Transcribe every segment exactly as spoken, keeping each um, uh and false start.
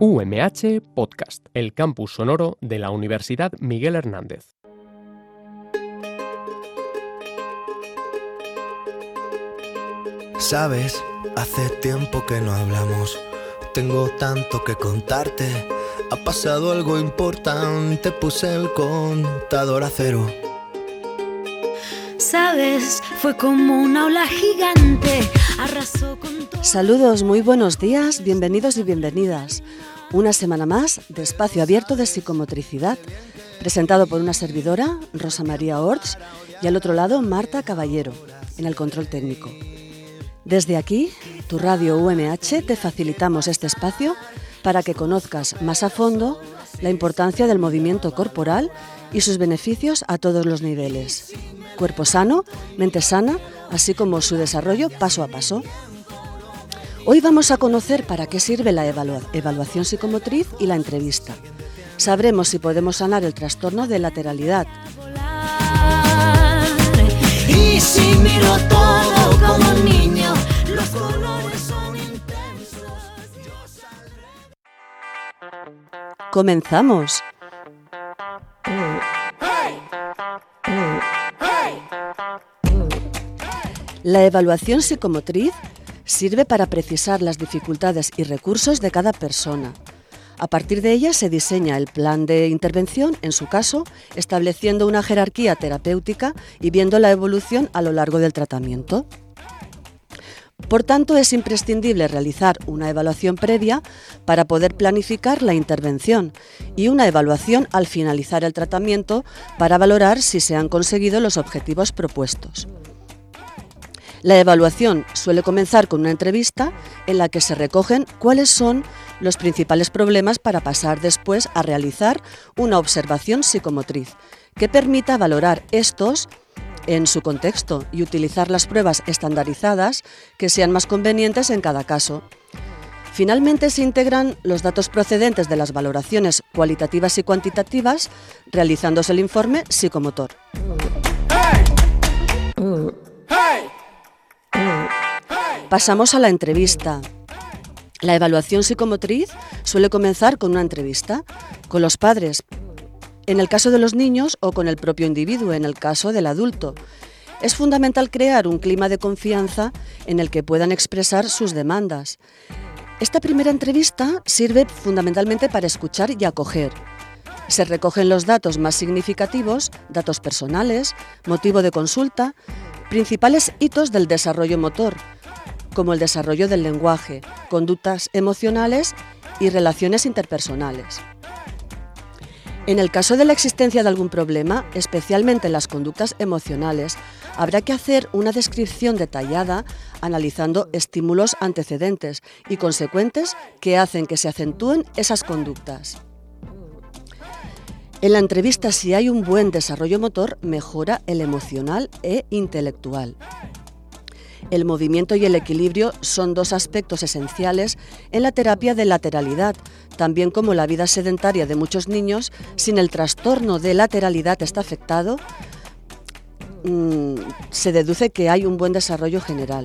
U M H Podcast, el campus sonoro de la Universidad Miguel Hernández. Sabes, hace tiempo que no hablamos. Tengo tanto que contarte. Ha pasado algo importante. Puse el contador a cero. Sabes, fue como una ola gigante. Arrasó con todo. Saludos, muy buenos días, bienvenidos y bienvenidas. Una semana más de Espacio Abierto de Psicomotricidad, presentado por una servidora, Rosa María Orts, y al otro lado, Marta Caballero, en el control técnico. Desde aquí, tu radio U M H, te facilitamos este espacio para que conozcas más a fondo la importancia del movimiento corporal y sus beneficios a todos los niveles. Cuerpo sano, mente sana, así como su desarrollo paso a paso. Hoy vamos a conocer para qué sirve la evalua- evaluación psicomotriz y la entrevista. Sabremos si podemos sanar el trastorno de lateralidad. Y si miro todo como un niño, los colores son intensos. ¡Comenzamos! La evaluación psicomotriz sirve para precisar las dificultades y recursos de cada persona. A partir de ella se diseña el plan de intervención, en su caso, estableciendo una jerarquía terapéutica y viendo la evolución a lo largo del tratamiento. Por tanto, es imprescindible realizar una evaluación previa para poder planificar la intervención y una evaluación al finalizar el tratamiento para valorar si se han conseguido los objetivos propuestos. La evaluación suele comenzar con una entrevista en la que se recogen cuáles son los principales problemas para pasar después a realizar una observación psicomotriz que permita valorar estos en su contexto y utilizar las pruebas estandarizadas que sean más convenientes en cada caso. Finalmente se integran los datos procedentes de las valoraciones cualitativas y cuantitativas, realizándose el informe psicomotor. Pasamos a la entrevista. La evaluación psicomotriz suele comenzar con una entrevista con los padres, en el caso de los niños, o con el propio individuo, en el caso del adulto. Es fundamental crear un clima de confianza en el que puedan expresar sus demandas. Esta primera entrevista sirve fundamentalmente para escuchar y acoger. Se recogen los datos más significativos, datos personales, motivo de consulta, principales hitos del desarrollo motor, como el desarrollo del lenguaje, conductas emocionales y relaciones interpersonales. En el caso de la existencia de algún problema, especialmente en las conductas emocionales, habrá que hacer una descripción detallada analizando estímulos antecedentes y consecuentes que hacen que se acentúen esas conductas. En la entrevista, si hay un buen desarrollo motor, mejora el emocional e intelectual. El movimiento y el equilibrio son dos aspectos esenciales en la terapia de lateralidad, también como la vida sedentaria de muchos niños sin el trastorno de lateralidad está afectado, mmm, se deduce que hay un buen desarrollo general.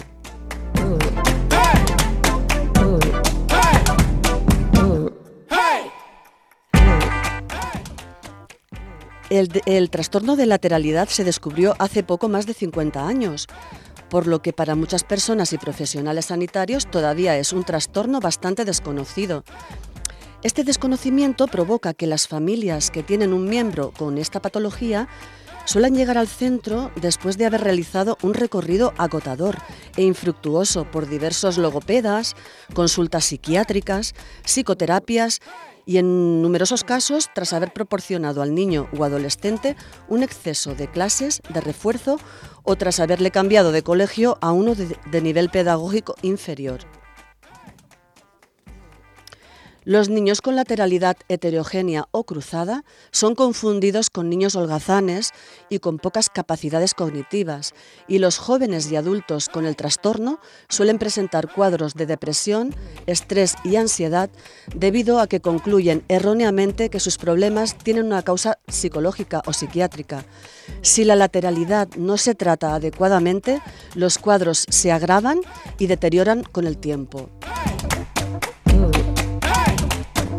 El, el trastorno de lateralidad se descubrió hace poco más de cincuenta años, por lo que para muchas personas y profesionales sanitarios todavía es un trastorno bastante desconocido. Este desconocimiento provoca que las familias que tienen un miembro con esta patología suelen llegar al centro después de haber realizado un recorrido agotador e infructuoso por diversos logopedas, consultas psiquiátricas, psicoterapias y en numerosos casos tras haber proporcionado al niño o adolescente un exceso de clases de refuerzo o tras haberle cambiado de colegio a uno de, de nivel pedagógico inferior. Los niños con lateralidad heterogénea o cruzada son confundidos con niños holgazanes y con pocas capacidades cognitivas, y los jóvenes y adultos con el trastorno suelen presentar cuadros de depresión, estrés y ansiedad debido a que concluyen erróneamente que sus problemas tienen una causa psicológica o psiquiátrica. Si la lateralidad no se trata adecuadamente, los cuadros se agravan y deterioran con el tiempo.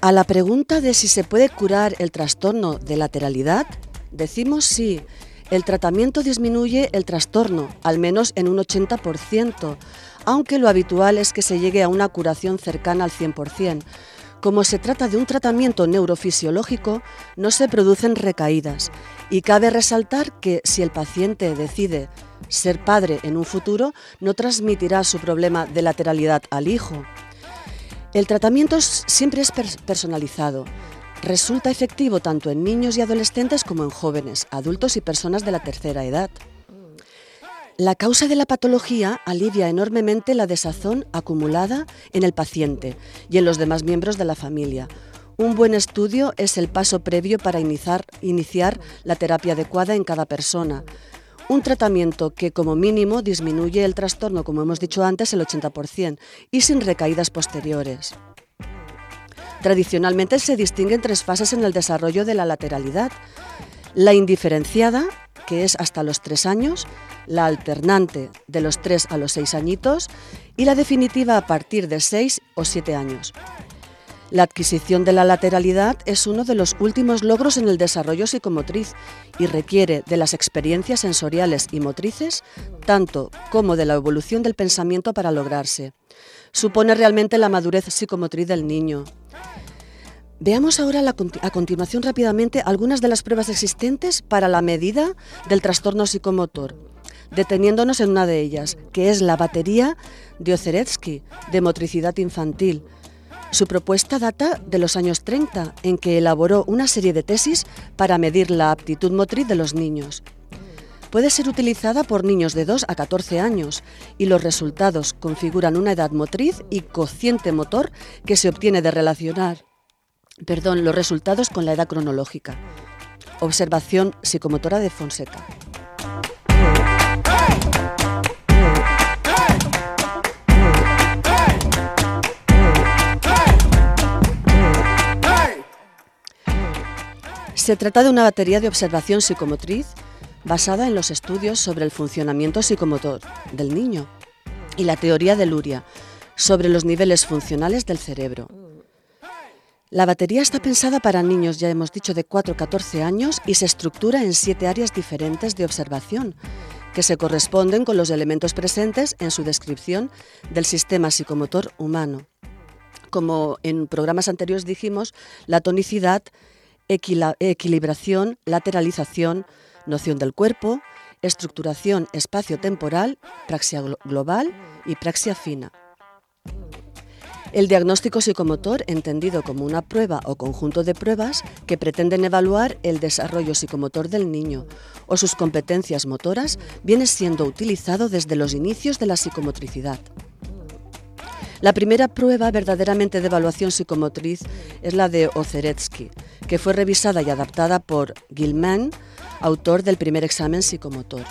A la pregunta de si se puede curar el trastorno de lateralidad, decimos sí. El tratamiento disminuye el trastorno, al menos en un ochenta por ciento, aunque lo habitual es que se llegue a una curación cercana al cien por ciento. Como se trata de un tratamiento neurofisiológico, no se producen recaídas y cabe resaltar que si el paciente decide ser padre en un futuro, no transmitirá su problema de lateralidad al hijo. El tratamiento siempre es personalizado. Resulta efectivo tanto en niños y adolescentes como en jóvenes, adultos y personas de la tercera edad. La causa de la patología alivia enormemente la desazón acumulada en el paciente y en los demás miembros de la familia. Un buen estudio es el paso previo para iniciar, iniciar la terapia adecuada en cada persona. Un tratamiento que como mínimo disminuye el trastorno, como hemos dicho antes, el ochenta por ciento y sin recaídas posteriores. Tradicionalmente se distinguen tres fases en el desarrollo de la lateralidad. La indiferenciada, que es hasta los tres años, la alternante de los tres a los seis añitos y la definitiva a partir de seis o siete años. La adquisición de la lateralidad es uno de los últimos logros en el desarrollo psicomotriz y requiere de las experiencias sensoriales y motrices, tanto como de la evolución del pensamiento para lograrse. Supone realmente la madurez psicomotriz del niño. Veamos ahora la, a continuación rápidamente algunas de las pruebas existentes para la medida del trastorno psicomotor, deteniéndonos en una de ellas, que es la batería de Ozeretzky, de motricidad infantil. Su propuesta data de los años treinta, en que elaboró una serie de tesis para medir la aptitud motriz de los niños. Puede ser utilizada por niños de dos a catorce años y los resultados configuran una edad motriz y cociente motor que se obtiene de relacionar Perdón, los resultados con la edad cronológica. Observación psicomotora de Fonseca. Se trata de una batería de observación psicomotriz basada en los estudios sobre el funcionamiento psicomotor del niño y la teoría de Luria sobre los niveles funcionales del cerebro. La batería está pensada para niños, ya hemos dicho, de cuatro a catorce años y se estructura en siete áreas diferentes de observación, que se corresponden con los elementos presentes en su descripción del sistema psicomotor humano. Como en programas anteriores dijimos, la tonicidad, equila- equilibración, lateralización, noción del cuerpo, estructuración espacio-temporal, praxia global y praxia fina. El diagnóstico psicomotor, entendido como una prueba o conjunto de pruebas que pretenden evaluar el desarrollo psicomotor del niño o sus competencias motoras, viene siendo utilizado desde los inicios de la psicomotricidad. La primera prueba verdaderamente de evaluación psicomotriz es la de Ozeretzky, que fue revisada y adaptada por Gilman, autor del primer examen psicomotor.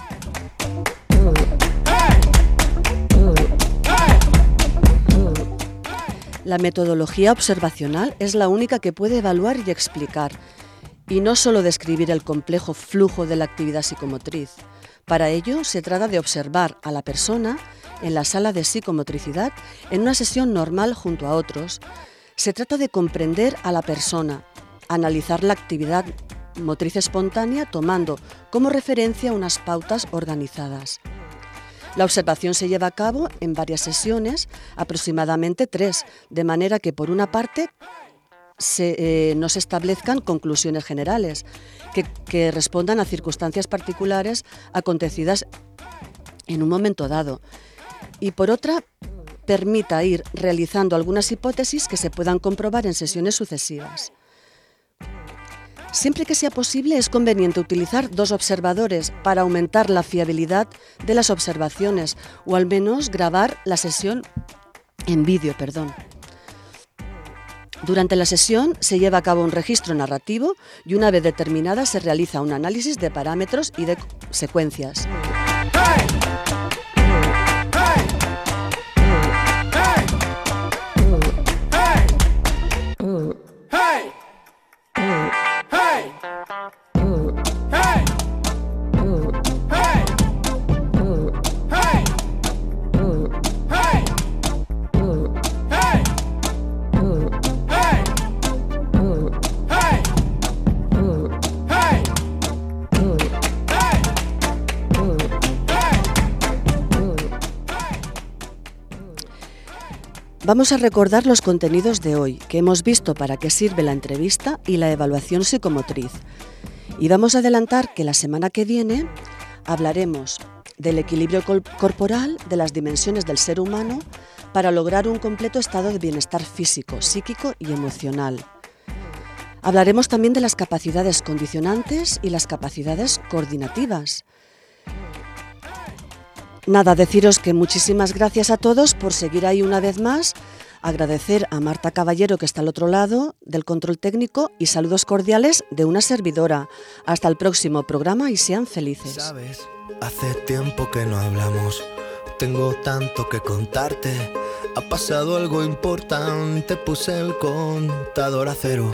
La metodología observacional es la única que puede evaluar y explicar, y no solo describir el complejo flujo de la actividad psicomotriz. Para ello, se trata de observar a la persona en la sala de psicomotricidad en una sesión normal junto a otros. Se trata de comprender a la persona, analizar la actividad motriz espontánea tomando como referencia unas pautas organizadas. La observación se lleva a cabo en varias sesiones, aproximadamente tres, de manera que, por una parte, se, eh, no se establezcan conclusiones generales, que, que respondan a circunstancias particulares acontecidas en un momento dado, y por otra, permita ir realizando algunas hipótesis que se puedan comprobar en sesiones sucesivas. Siempre que sea posible, es conveniente utilizar dos observadores para aumentar la fiabilidad de las observaciones o al menos grabar la sesión en vídeo, perdón. Durante la sesión se lleva a cabo un registro narrativo y una vez determinada se realiza un análisis de parámetros y de secuencias. Vamos a recordar los contenidos de hoy, que hemos visto para qué sirve la entrevista y la evaluación psicomotriz. Y vamos a adelantar que la semana que viene hablaremos del equilibrio corporal, de las dimensiones del ser humano, para lograr un completo estado de bienestar físico, psíquico y emocional. Hablaremos también de las capacidades condicionantes y las capacidades coordinativas. Nada, deciros que muchísimas gracias a todos por seguir ahí una vez más, agradecer a Marta Caballero que está al otro lado del control técnico y saludos cordiales de una servidora. Hasta el próximo programa y sean felices. ¿Sabes? Hace tiempo que no hablamos, tengo tanto que contarte. Ha pasado algo importante, puse el contador a cero.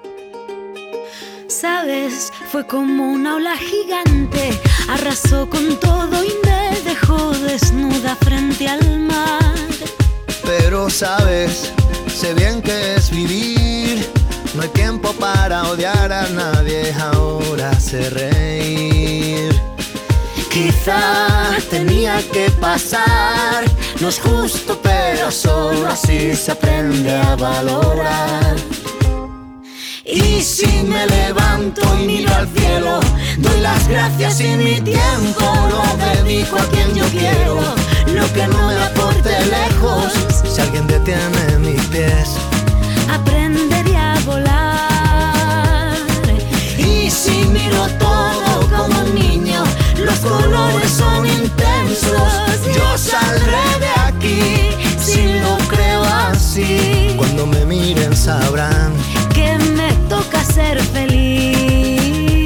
Sabes, fue como una ola gigante, arrasó con todo y me dejó desnuda frente al mar. Pero sabes, sé bien que es vivir, no hay tiempo para odiar a nadie, ahora sé reír. Quizá tenía que pasar, no es justo pero solo así se aprende a valorar. Y si me levanto y miro al cielo, doy las gracias y mi tiempo lo dedico a quien yo quiero. Lo que no me aporte lejos, si alguien detiene mis pies, aprenderé a volar. y si miro todo como un niño, los colores son intensos, yo saldré de aquí si lo creo así. Cuando me miren sabrán Que me toca ser feliz.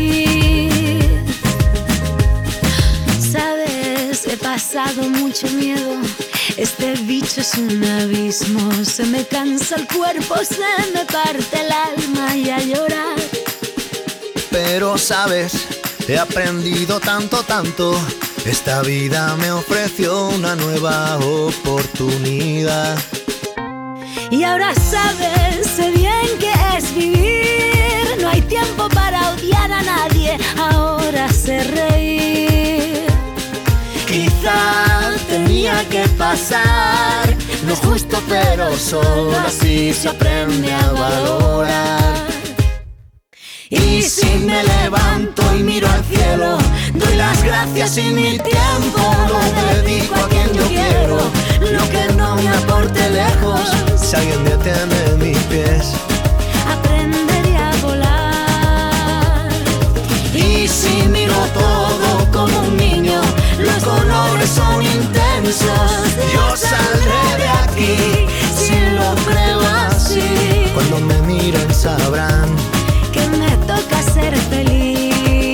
Sabes, he pasado mucho miedo. Este bicho es un abismo. Se me cansa el cuerpo, se me parte el alma y a llorar. pero sabes, he aprendido tanto, tanto. Esta vida me ofreció una nueva oportunidad. Y ahora sabes, sé bien que es vivir. No hay tiempo para odiar a nadie, ahora sé reír. Quizá tenía que pasar, no es justo pero solo así se aprende a valorar. Y si me levanto y miro al cielo, doy las gracias y mi tiempo lo dedico a quien yo quiero. Lo que no me aporte lejos, si alguien detiene mis pies, Aprenderé a volar. y si miro todo como un niño, los colores son intensos, yo saldré de aquí si lo creo así. Cuando me miren sabrán Que me toca ser feliz.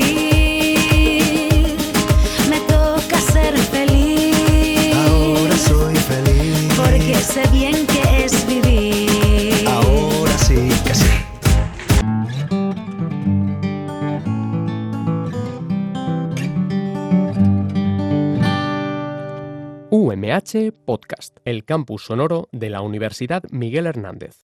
Me toca ser feliz. ahora soy feliz. Porque sé bien que es vivir. Ahora sí que sí. U M H Podcast, el campus sonoro de la Universidad Miguel Hernández.